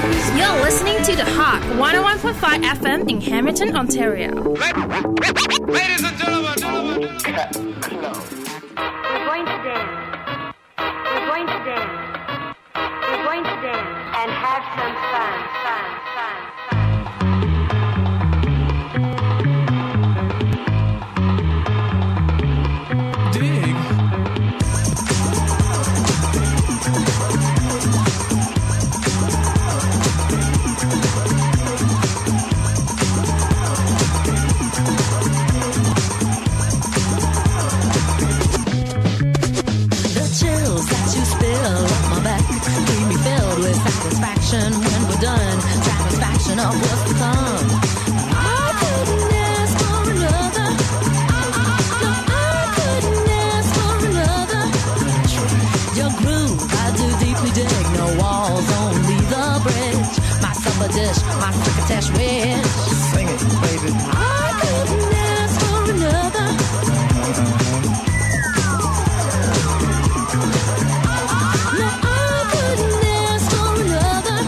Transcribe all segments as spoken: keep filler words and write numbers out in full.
You're listening to The Hawk one oh one point five F M in Hamilton, Ontario. Ladies and gentlemen, gentlemen, Cut close. We're going to dance. We're going to dance. We're going to dance and have some fun, fun, fun, fun. dig. Satisfaction when we're done, satisfaction of what's to come. I couldn't ask for another. No, I couldn't ask for another. Your groove, I do deeply dig. No walls, only the bridge. My supper dish, my crocketesh wish. Sing it, baby. I couldn't ask for another. No, I couldn't ask for another.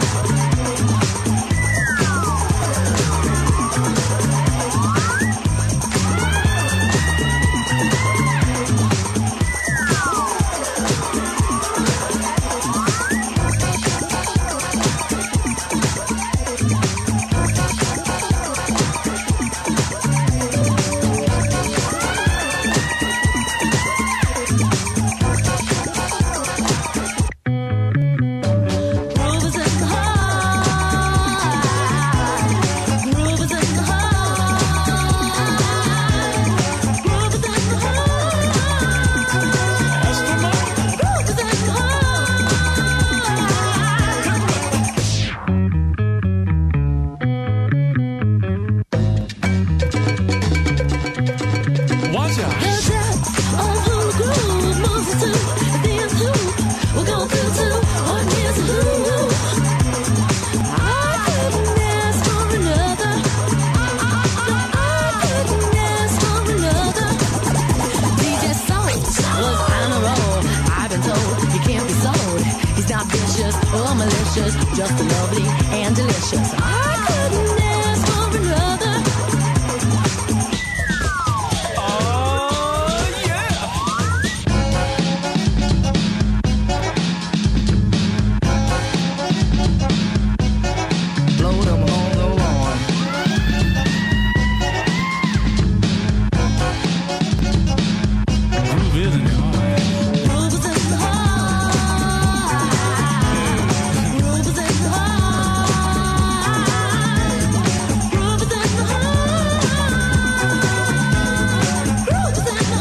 Just lovely and delicious. I couldn't ask for another. Oh, yeah. Blow them on the lawn. Groove isn't hard. Groove is in the heart. Groove is in the heart. Groove is in the heart. Groove is in the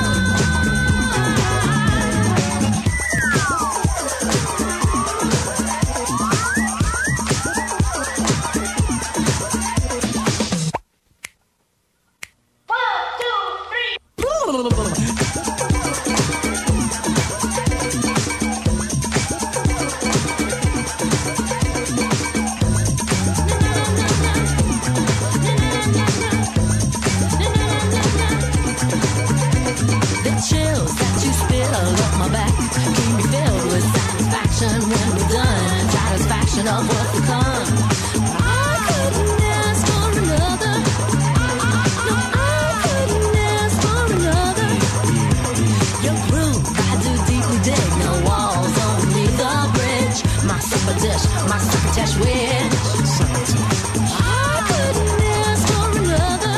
The chills that you spill up my back keep me filled with satisfaction when we're done. Satisfaction of what's to come. I couldn't ask for another. No, I couldn't ask for another. Your groove, I do deeply dig. No walls, only the bridge. My supper dish, my crocketesh wish. I couldn't ask for another.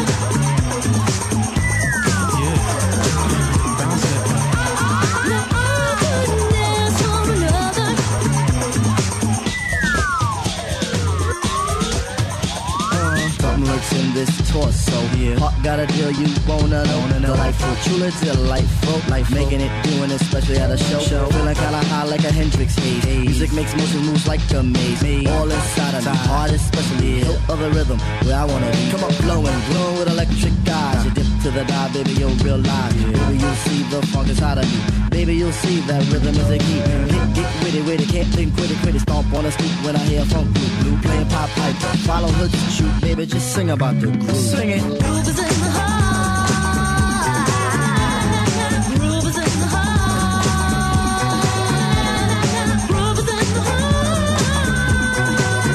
Bounce that body. No, I couldn't ask for another. Something lurks in this torso. Yeah. Heart got a deal you wanna know. Delightful, truly delightful. Life making it, doing it, especially at a show. show. Feeling kinda high like a Hendrix haze. haze. Music makes motion moves like a maze. maze. All inside of me, heart especially. Hilt of the rhythm, where I wanna be. Come on, blowing, glowing with electric eyes. You dip to the dive, baby, you'll realize. Yeah. Baby, you'll see the funk inside of me. Baby, you'll see that rhythm is a key. Get, get witty, witty, can't think quitty, quitty. Stomp on the stoop when I hear funk blue, blue playing pop pipe. Follow the shoot, baby, just sing about the groove. Sing it. Groove is in the heart. Groove is in the heart. Groove is in the heart.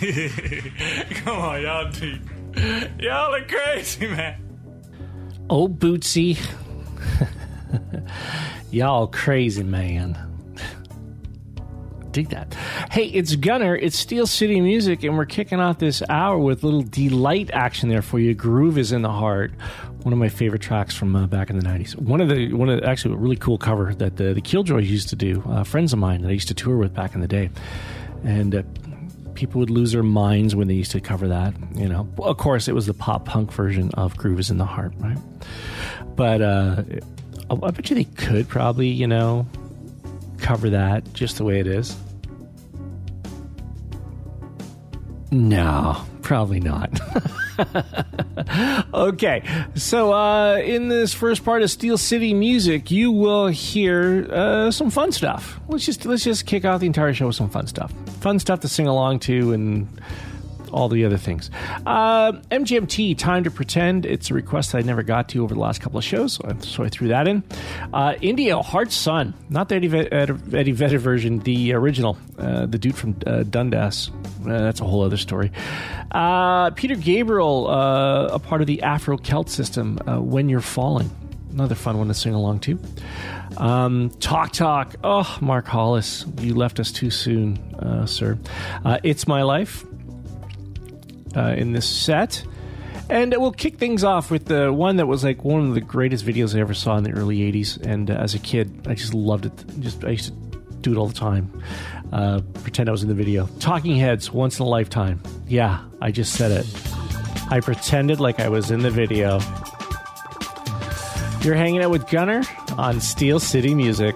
Come on, y'all, dude. Y'all are crazy, man. Oh, Bootsy. Y'all crazy, man. Dig that. Hey, it's Gunner. It's Steel City Music, and we're kicking off this hour with little delight action there for you. Groove is in the Heart. One of my favorite tracks from uh, back in the nineties. One of the, one of the, actually a really cool cover that the, the Killjoys used to do. Uh, friends of mine that I used to tour with back in the day. And uh, people would lose their minds when they used to cover that. You know, of course, it was the pop punk version of Groove is in the Heart, right? But uh, I bet you they could probably, you know, cover that just the way it is. No, probably not. Okay, so uh, in this first part of Steel City Music, you will hear uh, some fun stuff. Let's just let's just kick off the entire show with some fun stuff. Fun stuff to sing along to and all the other things. Uh, M G M T, Time to Pretend. It's a request that I never got to over the last couple of shows, so I, so I threw that in. Uh, India, Heart's Son. Not the Eddie, Ved- Eddie Vedder version, the original. Uh, the dude from uh, Dundas. Uh, that's a whole other story. Uh, Peter Gabriel, uh, a part of the Afro-Celt system, uh, When You're Falling. Another fun one to sing along to. Um, Talk Talk. Oh, Mark Hollis, you left us too soon, uh, sir. Uh, It's My Life. Uh, in this set, and we'll kick things off with the one that was like one of the greatest videos I ever saw in the early eighties, and uh, as a kid I just loved it. Just I used to do it all the time, uh, pretend I was in the video. Talking Heads, Once in a Lifetime. Yeah, I just said it. I pretended like I was in the video. You're hanging out with Gunner on Steel City Music.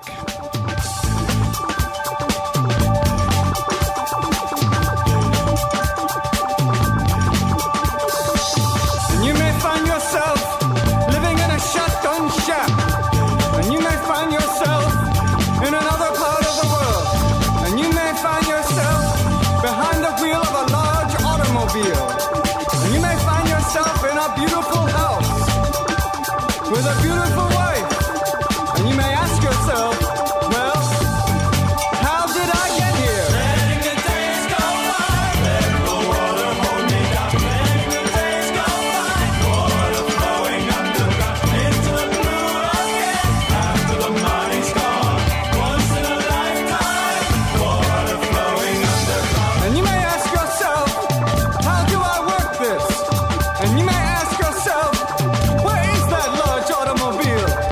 And you may ask yourself, where is that large automobile?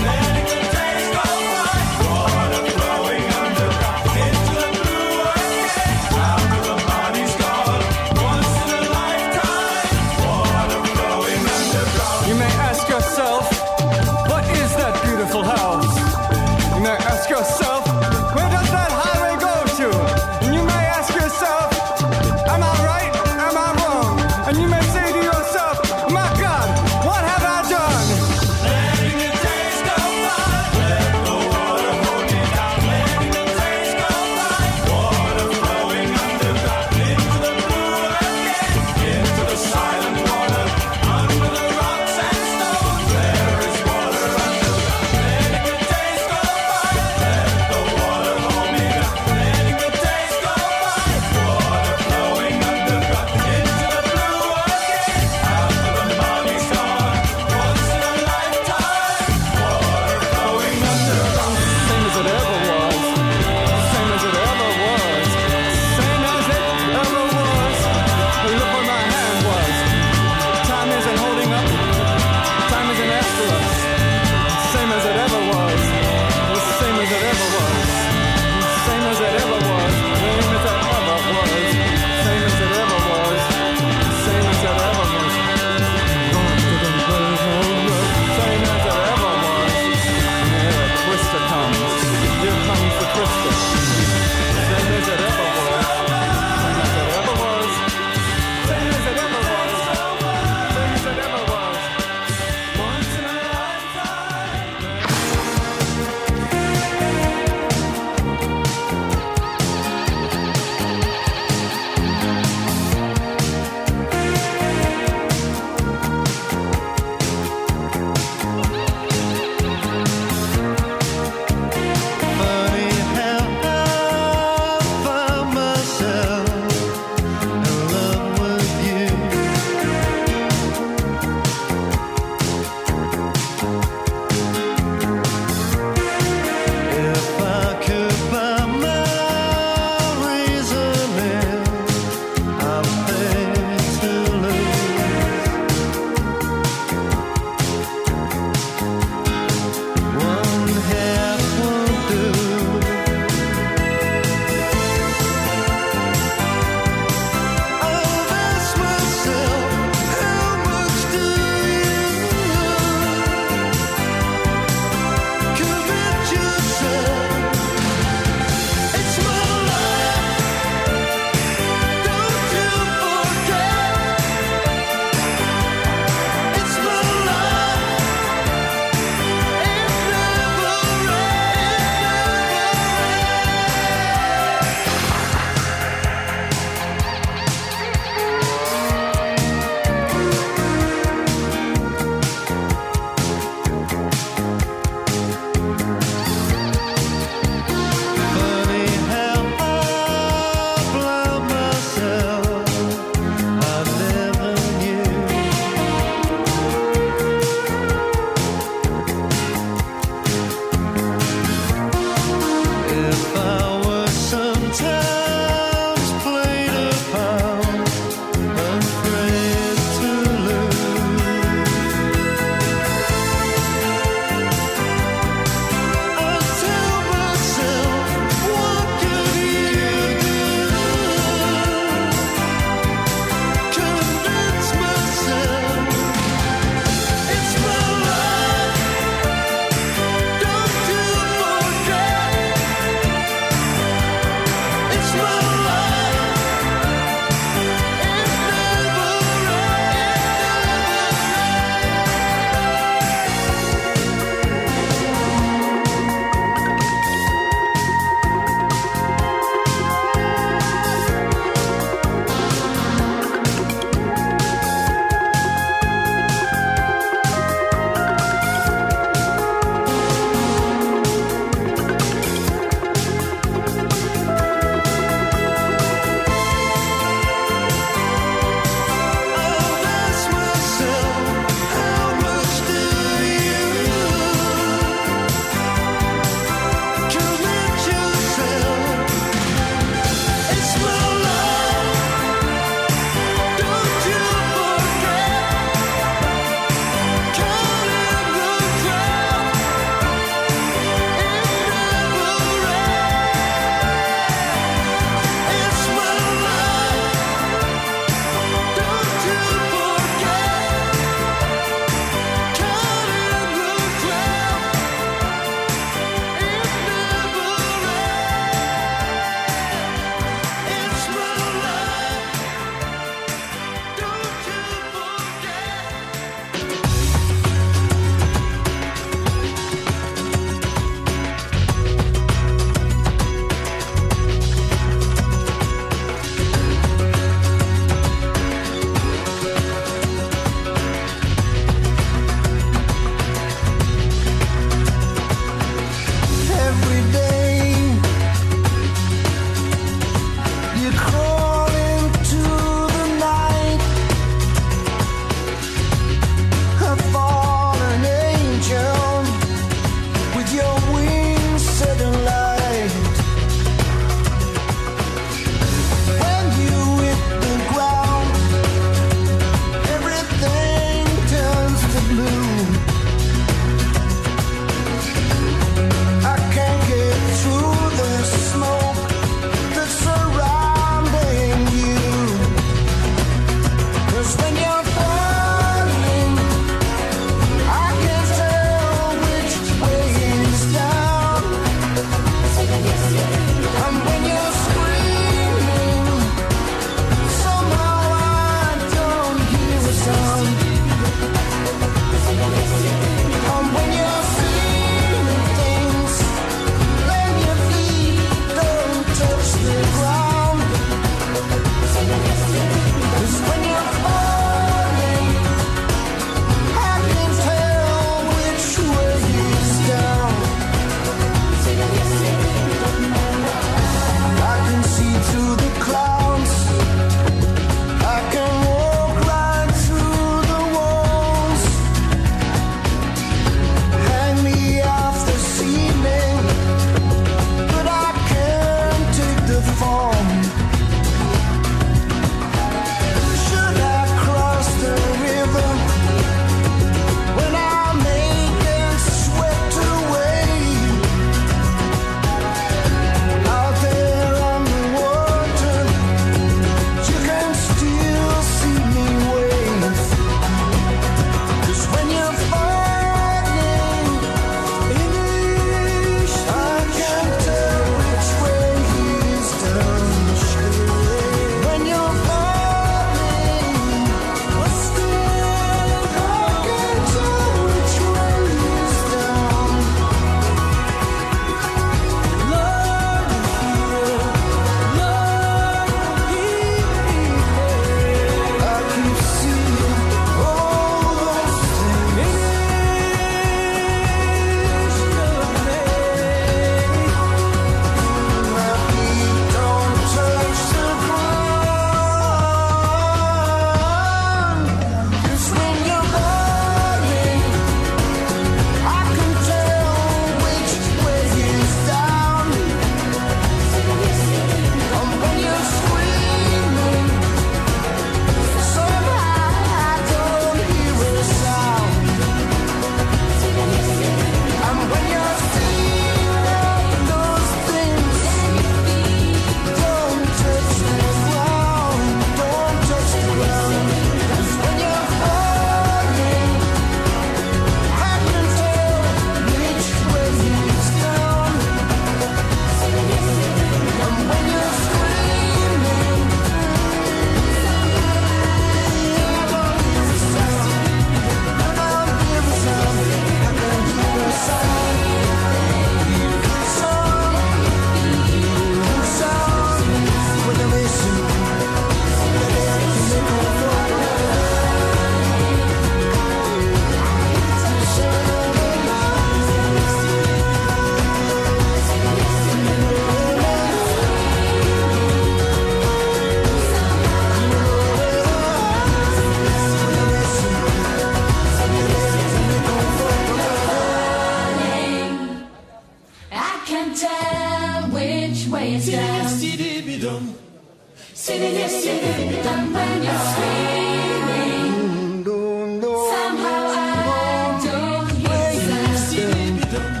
Dum when you're screaming. Somehow I don't hear sound.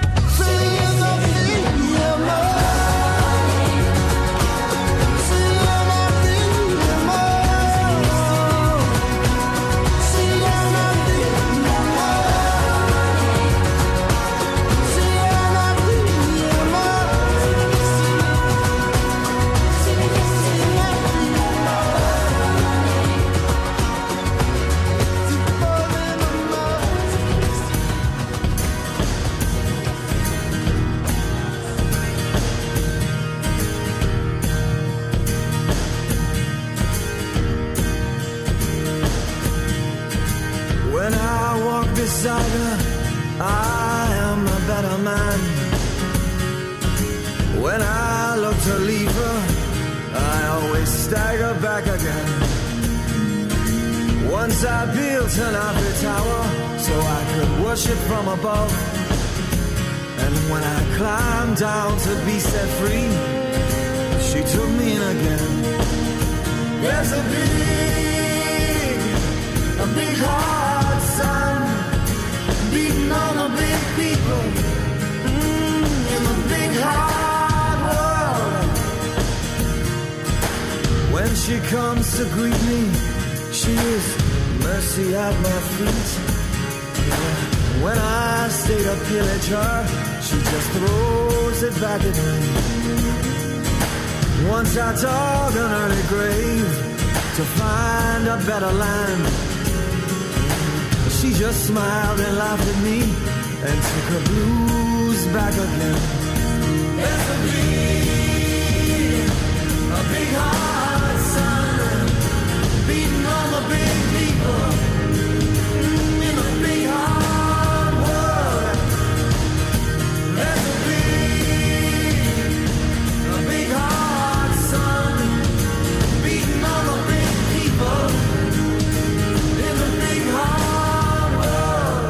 When I walk beside her, I am a better man. When I look to leave her, I always stagger back again. Once I built an Eiffel Tower so I could worship from above. And when I climbed down to be set free, she took me in again. There's a big, a big heart, son, beating on the big people, mm, in the big hard world. When she comes to greet me, she is mercy at my feet. Yeah. When I stay to pillage her, she just throws it back at me. Once I dug an early grave to find a better land. She just smiled and laughed at me and took her blues back again. There's a big, a big heart, son, beating on the big people in a big hard world. There's a big, a big heart, son, beating on the big people in the big hard world.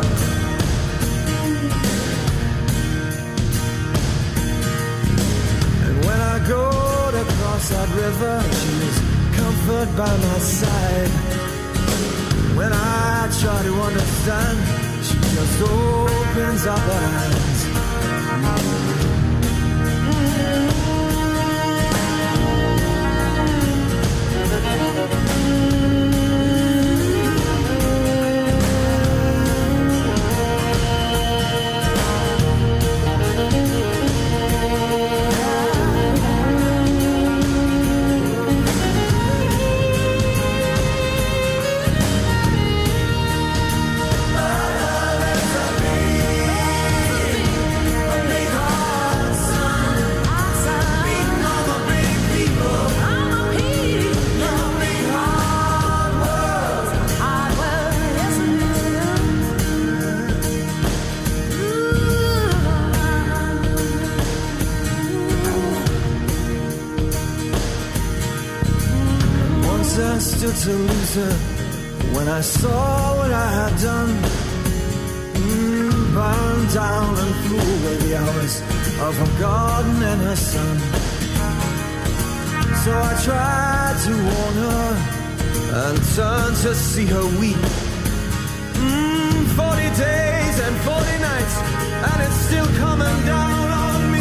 And when I go to cross that river, she is comfort by my side. When I try to understand, she just opens up her eyes. I stood to lose her when I saw what I had done. Mm, burned down and flew away the hours of her garden and her son. So I tried to warn her and turned to see her weep. Mm, Forty days and forty nights, and it's still coming down on me.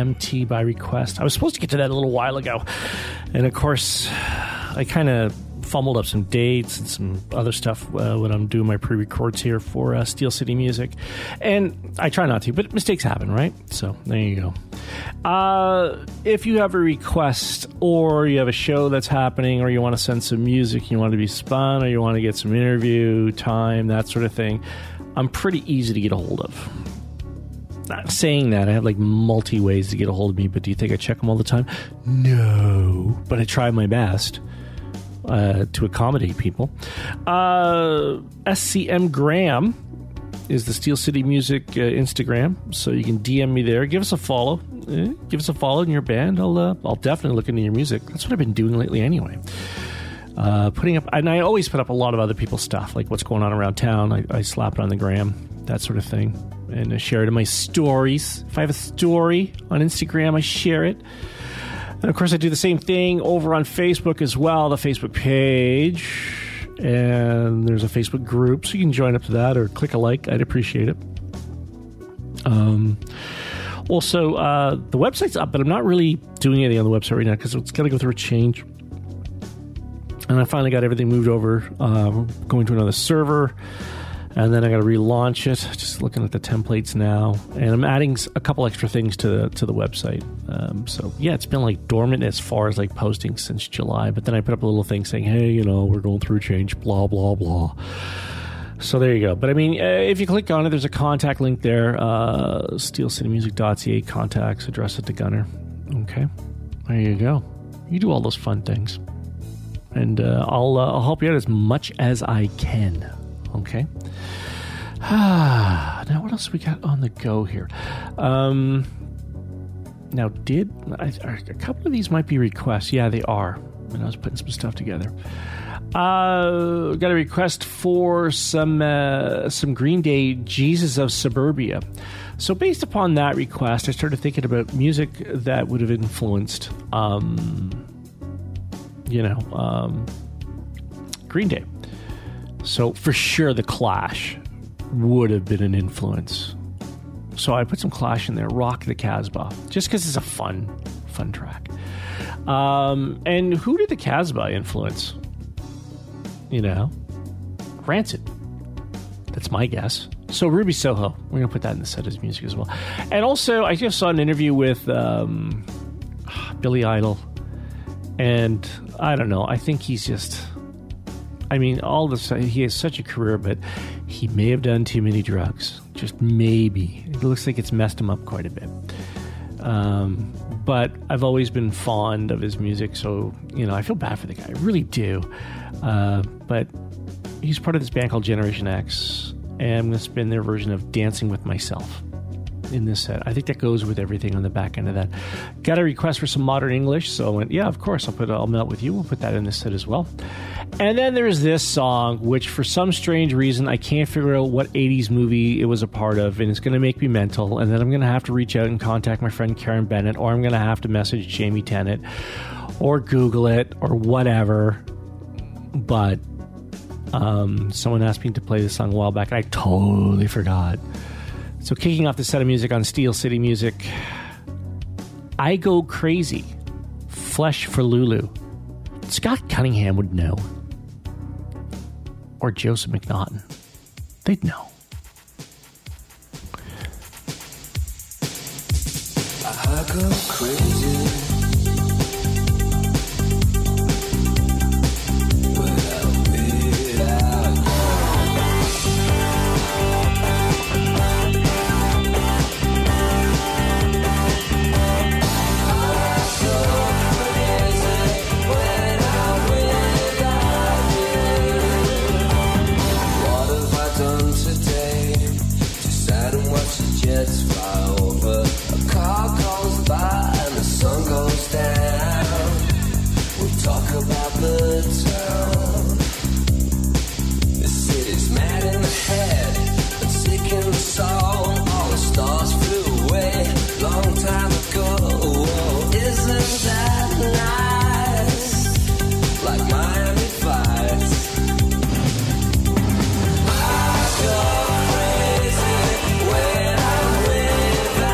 M T by request. I was supposed to get to that a little while ago. And, of course, I kind of fumbled up some dates and some other stuff uh, when I'm doing my pre-records here for uh, Steel City Music. And I try not to, but mistakes happen, right? So there you go. Uh, if you have a request or you have a show that's happening or you want to send some music, you want to be spun or you want to get some interview time, that sort of thing, I'm pretty easy to get a hold of. Not saying that, I have like multi ways to get a hold of me, but do you think I check them all the time? No, but I try my best. Uh, to accommodate people. Uh, S C M Graham is the Steel City Music uh, Instagram, so you can D M me there. Give us a follow. Eh, give us a follow in your band. I'll uh, I'll definitely look into your music. That's what I've been doing lately anyway. Uh, putting up, and I always put up a lot of other people's stuff, like what's going on around town. I, I slap it on the gram, that sort of thing, and I share it in my stories. If I have a story on Instagram, I share it. And, of course, I do the same thing over on Facebook as well, the Facebook page. And there's a Facebook group, so you can join up to that or click a like. I'd appreciate it. Um, also, uh, the website's up, but I'm not really doing anything on the website right now because it's got to go through a change. And I finally got everything moved over, uh, going to another server. And then I got to relaunch it. Just looking at the templates now, and I'm adding a couple extra things to the to the website. Um, so yeah, it's been like dormant as far as like posting since July. But then I put up a little thing saying, "Hey, you know, we're going through change." Blah blah blah. So there you go. But I mean, uh, if you click on it, there's a contact link there. Uh, steel city music dot c a contacts, address it to Gunner. Okay, there you go. You do all those fun things, and uh, I'll uh, I'll help you out as much as I can. Okay. Ah, now what else we got on the go here? Um, now, did I, a couple of these might be requests? Yeah, they are. And I was putting some stuff together. Uh, got a request for some uh, some Green Day, Jesus of Suburbia. So based upon that request, I started thinking about music that would have influenced, um, you know, um, Green Day. So for sure, the Clash would have been an influence. So I put some Clash in there, Rock the Casbah, just because it's a fun, fun track. Um, and who did the Casbah influence? You know, Rancid. That's my guess. So Ruby Soho, we're going to put that in the set as music as well. And also, I just saw an interview with um, Billy Idol. And I don't know, I think he's just... I mean, all this, he has such a career, but he may have done too many drugs. Just maybe. It looks like it's messed him up quite a bit. Um, but I've always been fond of his music, so, you know, I feel bad for the guy. I really do. Uh, but he's part of this band called Generation X, and I'm going to spin their version of Dancing with Myself in this set. I think that goes with everything on the back end of that. Got a request for some modern English, so I went, yeah, of course, I'll put I'll melt with you. We'll put that in this set as well. And then there's this song, which for some strange reason, I can't figure out what eighties movie it was a part of, and it's going to make me mental, and then I'm going to have to reach out and contact my friend Karen Bennett, or I'm going to have to message Jamie Tennant, or Google it, or whatever. But um, someone asked me to play this song a while back, and I totally forgot. So kicking off the set of music on Steel City Music, I Go Crazy, Flesh for Lulu. Scott Cunningham would know. Or Joseph McNaughton. They'd know. I go crazy. Jets fly over, a car goes by and the sun goes down. We talk about the town. The city's mad in the head and sick in the soul. All the stars flew away long time ago. Isn't that nice? Like Miami Vice. I go crazy when I'm with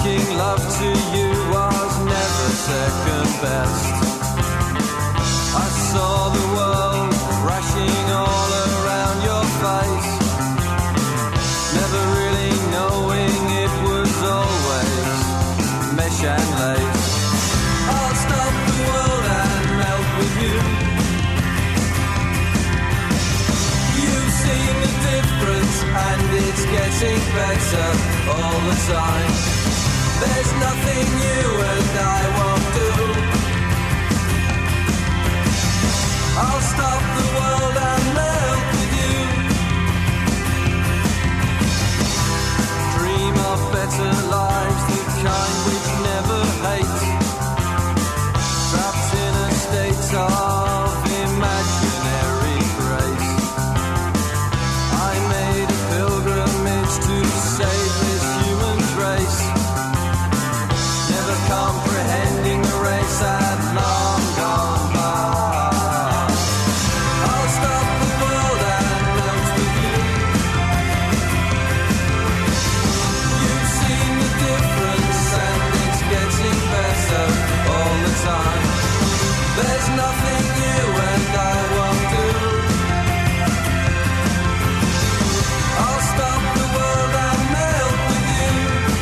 making love to you was never second best. I saw the world crashing all around your face, never really knowing it was always mesh and lace. I'll stop the world and melt with you. You've seen the difference and it's getting better all the time. There's nothing you and I won't do. I'll stop the world and melt with you. Dream of better lives, the kind which never hate. Trapped in a state of imaginary grace. I made a pilgrimage to save this human race, never comprehending the race had long gone by. I'll stop the world and melt with you. You've seen the difference and it's getting better all the time. There's nothing you and I won't do. I'll stop the world and melt with you.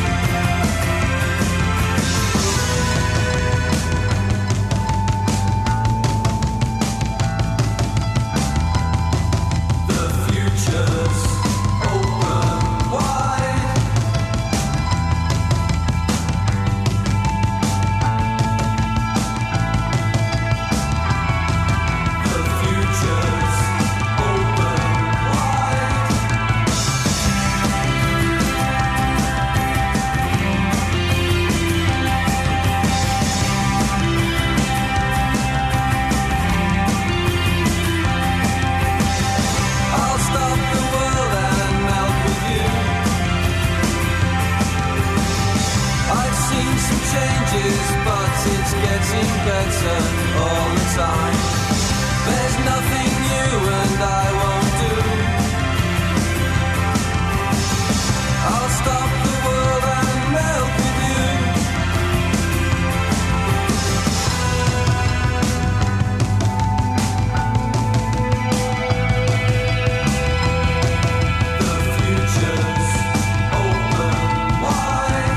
The future's open wide. The future's open wide. I'll stop the world and melt with you. I've seen some changes, but it's getting better all the time. There's nothing you and I won't do. I'll stop the world and melt with you. The future's open wide.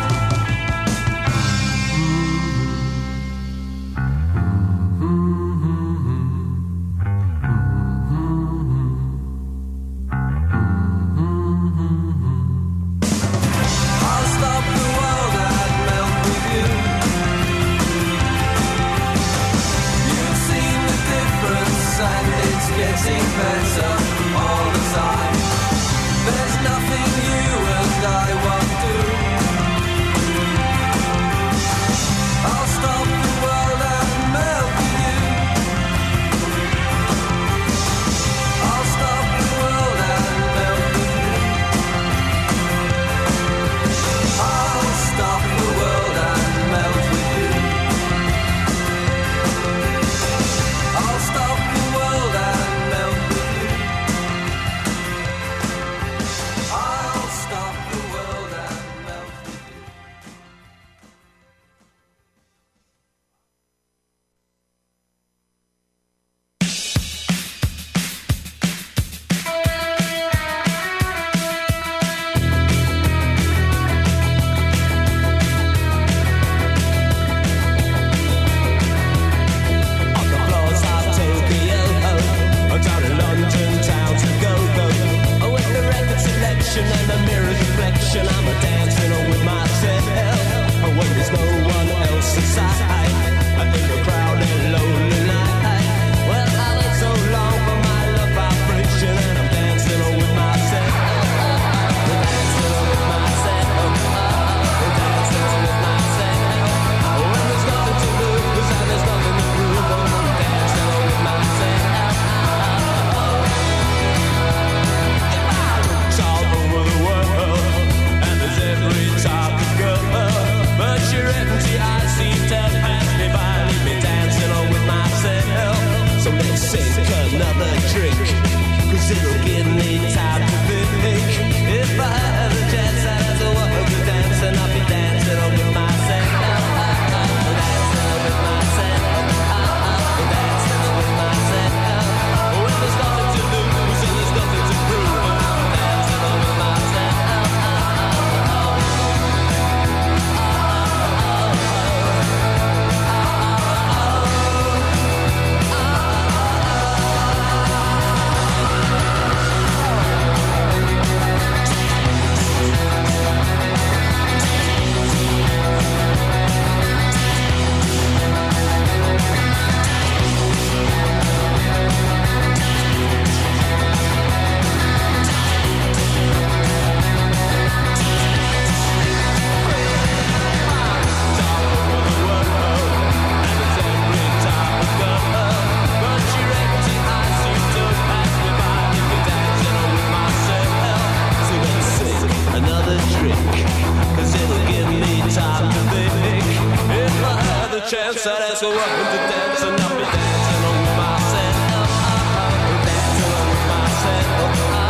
as I want to dance and I'll be dancing on myself. Dancing on myself.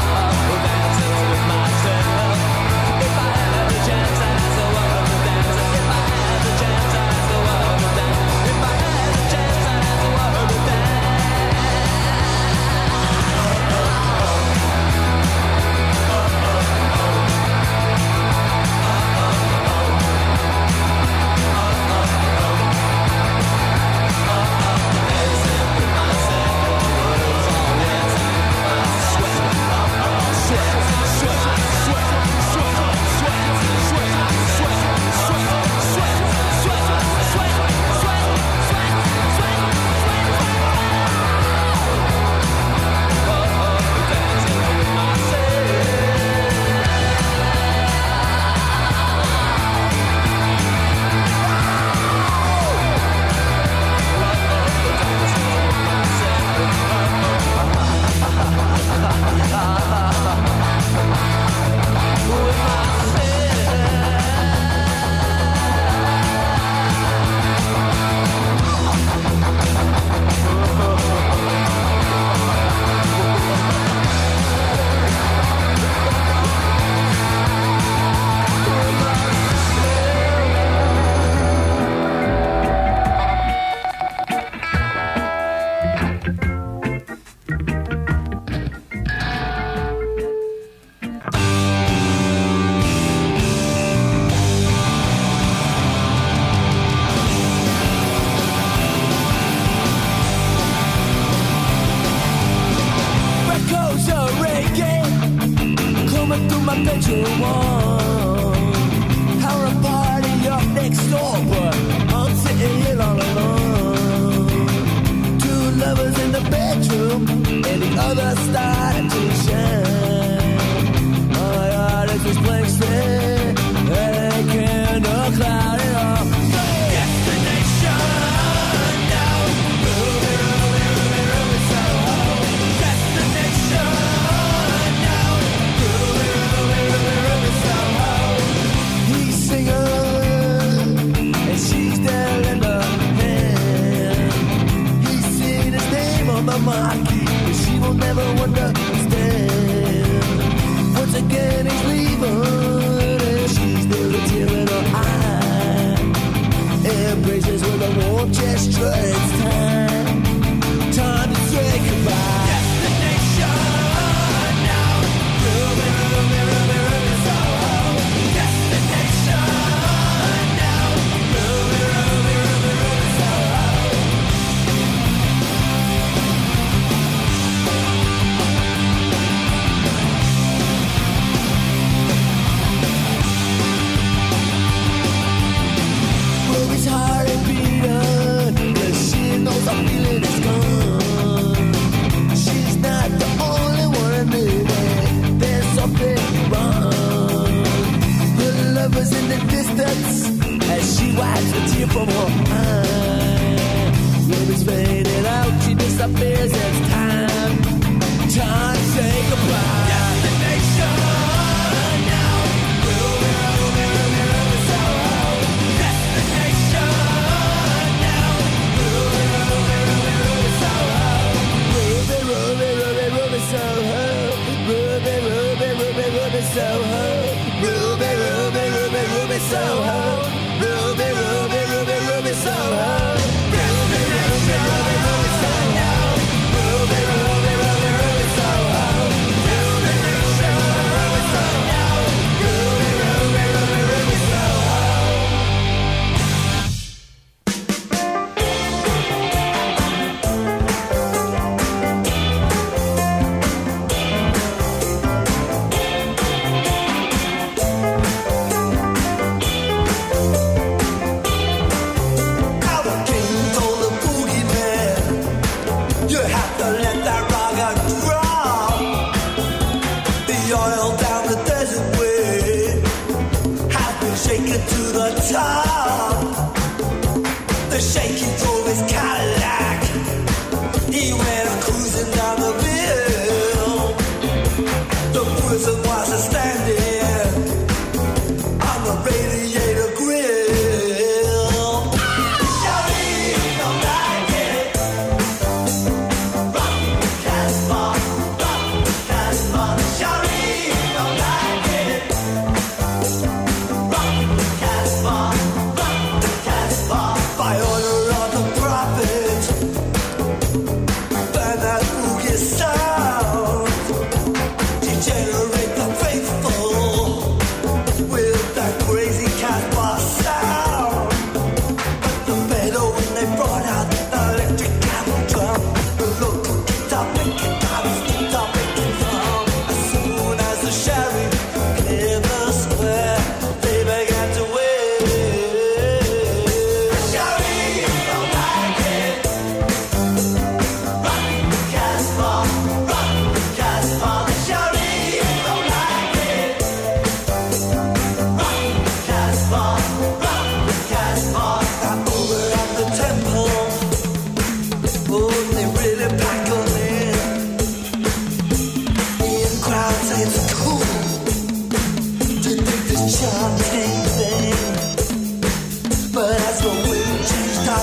Dancing on myself. If I had a chance, as I want to dance. If I had a chance, as I want to dance. If I had a chance, as I want to dance. Standing on the radiator grill.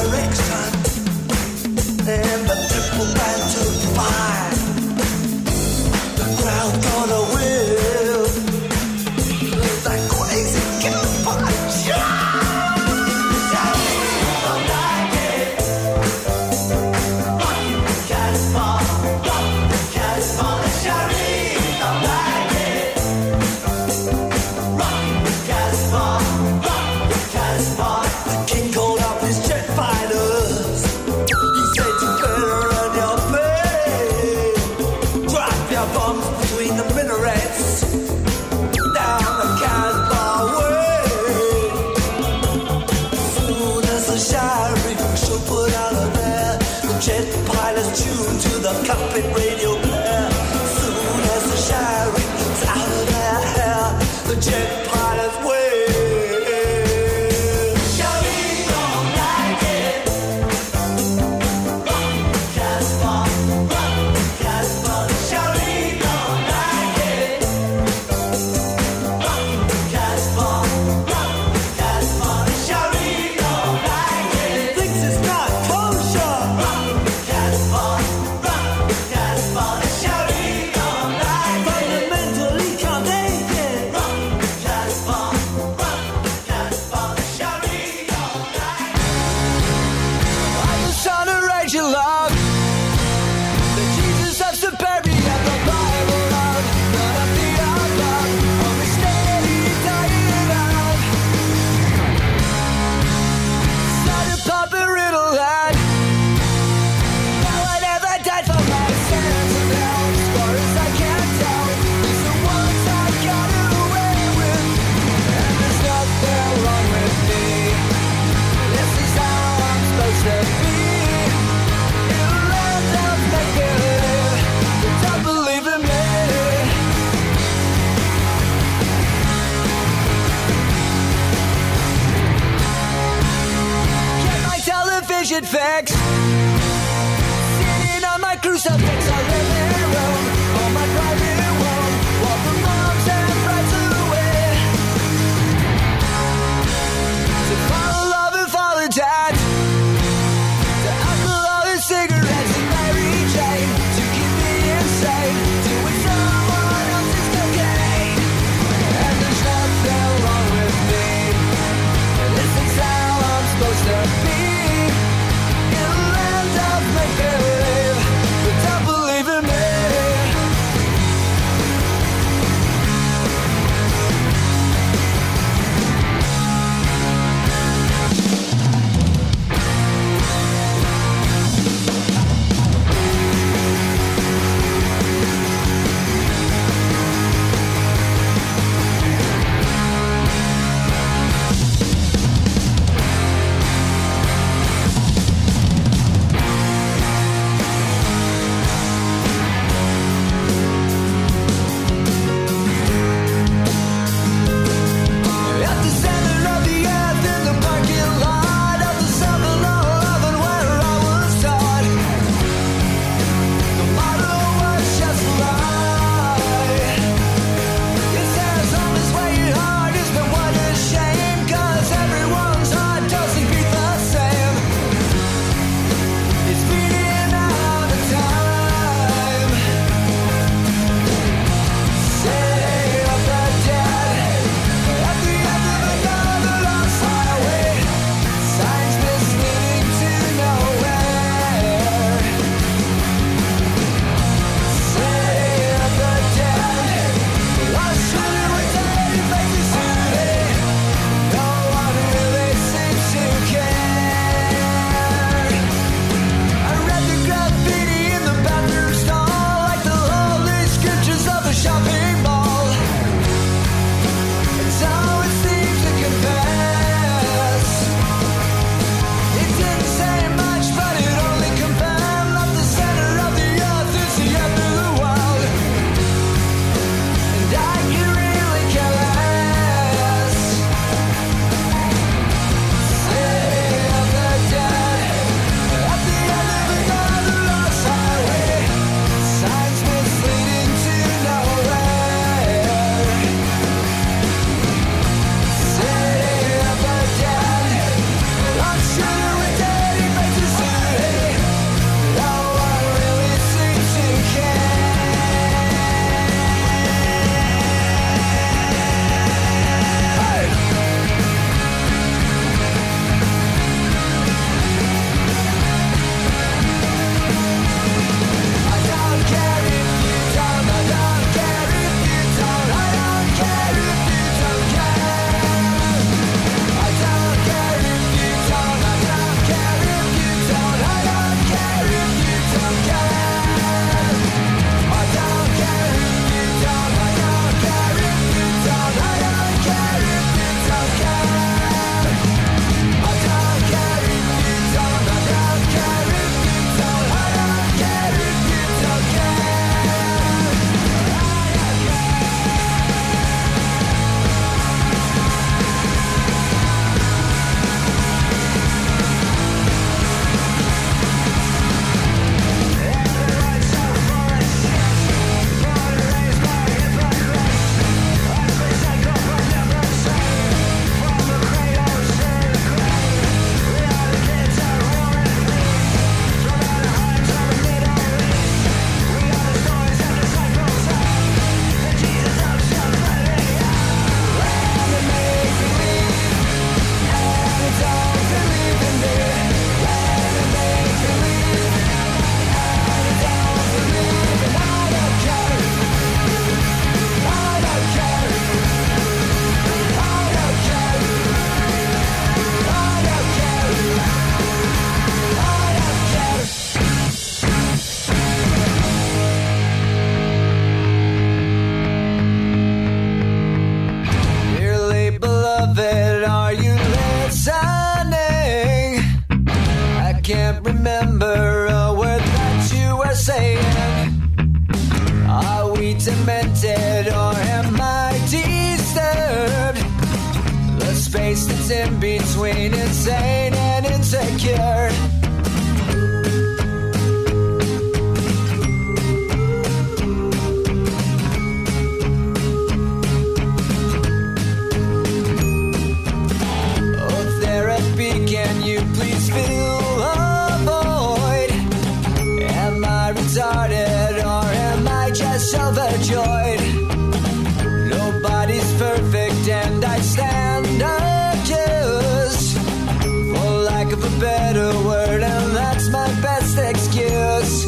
direction, and the triple band to five. The crowd gonna will that crazy cat punch. Don't like it. Rock Casbah, rock Casbah, Shari. Don't like it. Rock Casbah, rock Casbah. The king called up his jet fighters. He said to get around your face. Drop your bombs between the minarets. Down the Casbah way. Soon as the sheriff should put out of there, the jet pilots tune to the cockpit radio player. Soon as the sheriff's out of their hair, the jet pilots wave. Sheriff don't like it. Rock Casbah, rock Casbah. Sheriff don't like it. Rock Casbah, rock Casbah. Sheriff don't like it. Thinks it's not kosher. Rock Casbah, rock Casbah. Sheriff don't like it. Fundamentally can't take it. Rock Casbah, rock Casbah. Sheriff don't like it. I was on a raging love. The Jesus of Siberia, the Bible love. None of the above. Only steady dying out. Started popping riddle lad. No one ever died for my sins and hell. As far as I can tell, it's the ones I got away with. And there's nothing wrong with me. This is how I'm supposed to be. In a land of make-believe, but don't believe in me. Get my television fix. Sitting on my crucifix, I live in a room on my private home. While the moms and friends away. To follow love and follow dad. To alcohol and cigarettes and Mary Jane. To keep me insane. Doing someone else's cocaine. And there's nothing wrong with me. And this is how I'm supposed to be. In a land of make-believe, but don't believe in me. remember a word that you were saying. Are we demented or am I disturbed? The space that's in between insane and insecure. Oh, therapy, can you please fill a void? Am I retarded or am I just overjoyed? Nobody's perfect and I stand accused, for lack of a better word, and that's my best excuse.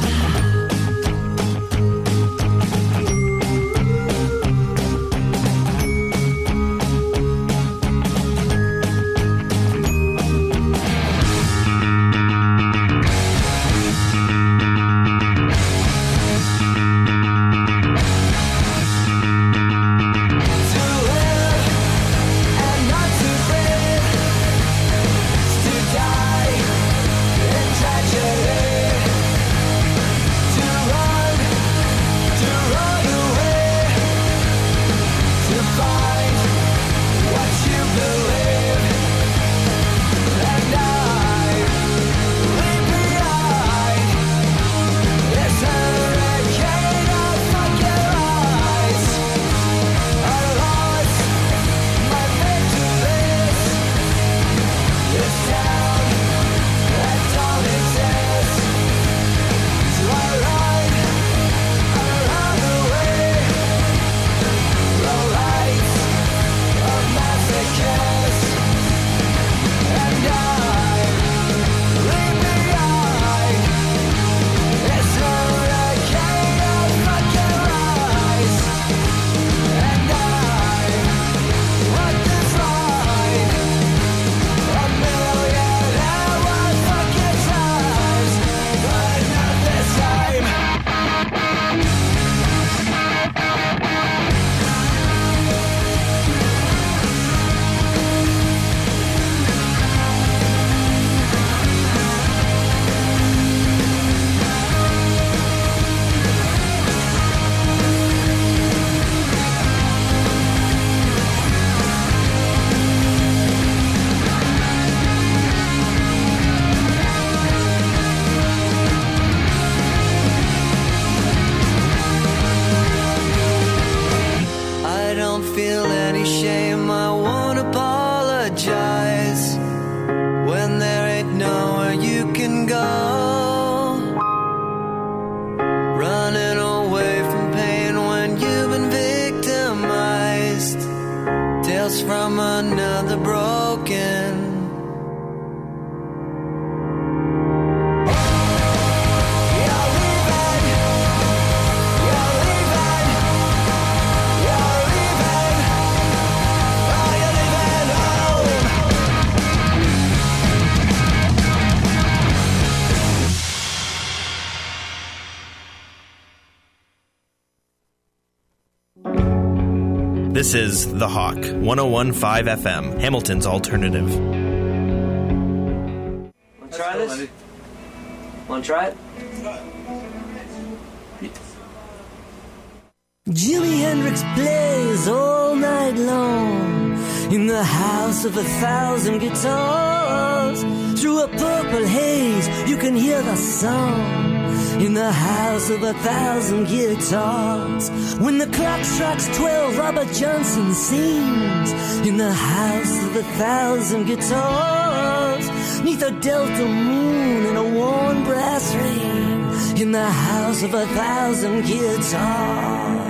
From another broken. This is The Hawk, one oh one point five F M, Hamilton's alternative. Want to try this? Want to try it? Jimi Hendrix plays all night long in the house of a thousand guitars. Through a purple haze, you can hear the song. In the house of a thousand guitars. When the clock strikes twelve, Robert Johnson sings. In the house of a thousand guitars. Neath a delta moon and a worn brass ring. In the house of a thousand guitars.